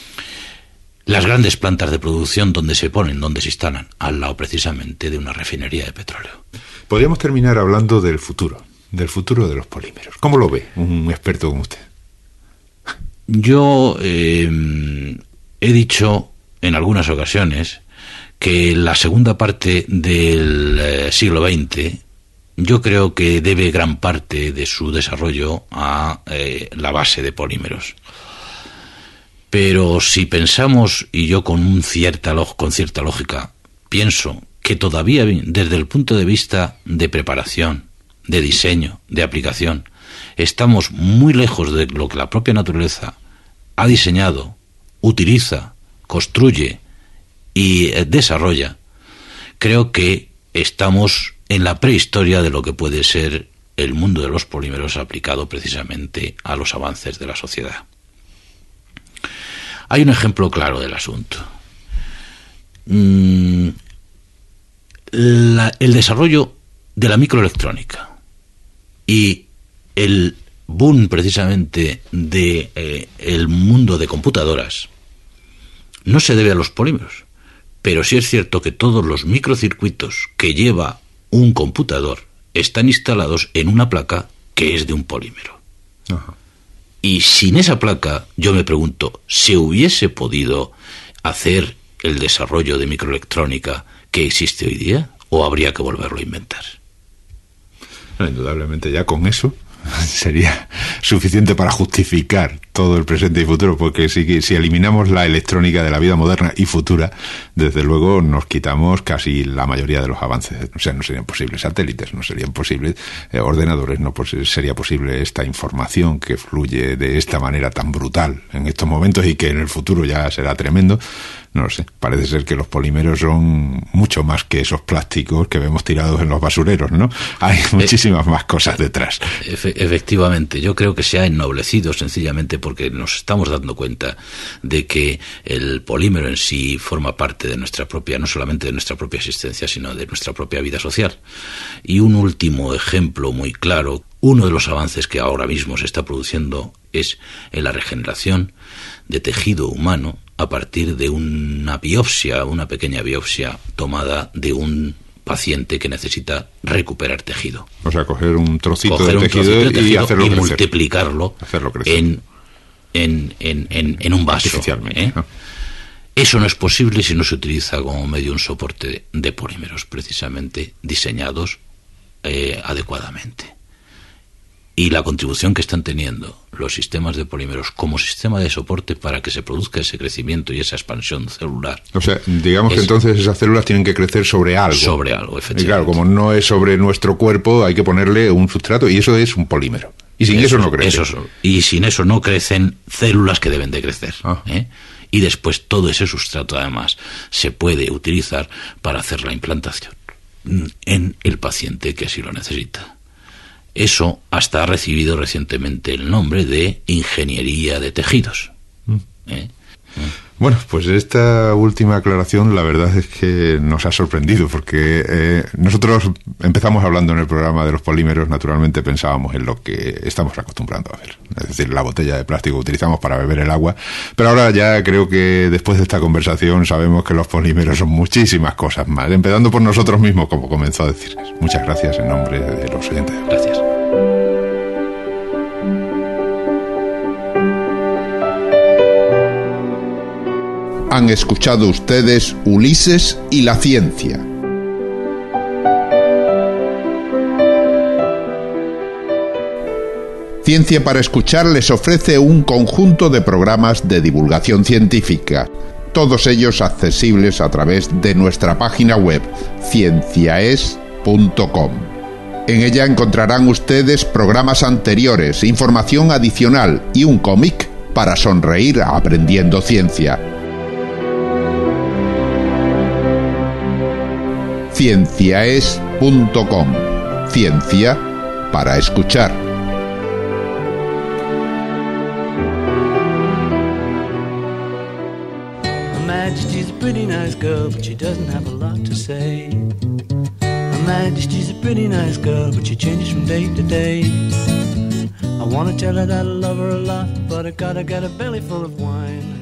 Las grandes plantas de producción, ¿dónde se ponen? ¿Dónde se instalan? Al lado precisamente de una refinería de petróleo.
Podríamos terminar hablando del futuro. del futuro de los polímeros? ¿Cómo lo ve un experto como usted?
Yo eh, he dicho en algunas ocasiones que la segunda parte del eh, siglo veinte, yo creo que debe gran parte de su desarrollo a eh, la base de polímeros. Pero si pensamos, y yo con, un cierta, con cierta lógica, pienso que todavía desde el punto de vista de preparación, de diseño, de aplicación, estamos muy lejos de lo que la propia naturaleza ha diseñado, utiliza, construye y desarrolla, creo que estamos en la prehistoria de lo que puede ser el mundo de los polímeros aplicado precisamente a los avances de la sociedad. Hay un ejemplo claro del asunto. Mm, la, el desarrollo de la microelectrónica y el boom precisamente de eh, el mundo de computadoras no se debe a los polímeros, pero sí es cierto que todos los microcircuitos que lleva un computador están instalados en una placa que es de un polímero. Ajá. Y sin esa placa, yo me pregunto, ¿se hubiese podido hacer el desarrollo de microelectrónica que existe hoy día? ¿O habría que volverlo a inventar?
No, indudablemente ya con eso sería suficiente para justificar todo el presente y futuro, porque si, si eliminamos la electrónica de la vida moderna y futura, desde luego nos quitamos casi la mayoría de los avances. O sea, no serían posibles satélites, no serían posibles eh, ordenadores, no pues, sería posible esta información que fluye de esta manera tan brutal en estos momentos y que en el futuro ya será tremendo. No lo sé, parece ser que los polímeros son mucho más que esos plásticos que vemos tirados en los basureros, ¿no? Hay muchísimas más cosas detrás.
Efe, efectivamente, yo creo que se ha ennoblecido sencillamente porque nos estamos dando cuenta de que el polímero en sí forma parte de nuestra propia, no solamente de nuestra propia existencia, sino de nuestra propia vida social. Y un último ejemplo muy claro, uno de los avances que ahora mismo se está produciendo es en la regeneración de tejido humano a partir de una biopsia, una pequeña biopsia tomada de un paciente que necesita recuperar tejido.
O sea, coger un trocito,
coger
de,
un
tejido
trocito de tejido
y, hacerlo
y
crecer.
multiplicarlo
hacerlo crecer.
En, en, en, en, en un vaso. ¿eh?
¿no?
Eso no es posible si no se utiliza como medio un soporte de polímeros, precisamente diseñados eh, adecuadamente. Y la contribución que están teniendo los sistemas de polímeros como sistema de soporte para que se produzca ese crecimiento y esa expansión celular.
O sea, digamos es, que entonces esas células tienen que crecer sobre algo.
Sobre algo, efectivamente.
Y claro, como no es sobre nuestro cuerpo, hay que ponerle un sustrato y eso es un polímero. Y sin eso, eso no crece.
Eso, y sin eso no crecen células que deben de crecer. Ah. ¿eh? Y después todo ese sustrato además se puede utilizar para hacer la implantación en el paciente que así lo necesita. Eso hasta ha recibido recientemente el nombre de ingeniería de tejidos. ¿Eh?
Bueno, pues esta última aclaración la verdad es que nos ha sorprendido porque eh, nosotros empezamos hablando en el programa de los polímeros, naturalmente pensábamos en lo que estamos acostumbrando a ver, es decir, la botella de plástico que utilizamos para beber el agua, pero ahora ya creo que después de esta conversación sabemos que los polímeros son muchísimas cosas más, empezando por nosotros mismos, como comenzó a decir. Muchas gracias en nombre de los oyentes.
Gracias.
Han escuchado ustedes Ulises y la ciencia. Ciencia para Escuchar les ofrece un conjunto de programas de divulgación científica, todos ellos accesibles a través de nuestra página web cienciaes punto com. En ella encontrarán ustedes programas anteriores, información adicional y un cómic para sonreír aprendiendo ciencia. cienciaes punto com. Ciencia para escuchar.
Her Majesty's a pretty nice girl, but she doesn't have a lot to say. Her Majesty's a pretty nice girl, but she changes from day to day. I wanna tell her that I love her a lot, but I gotta get a belly full of wine.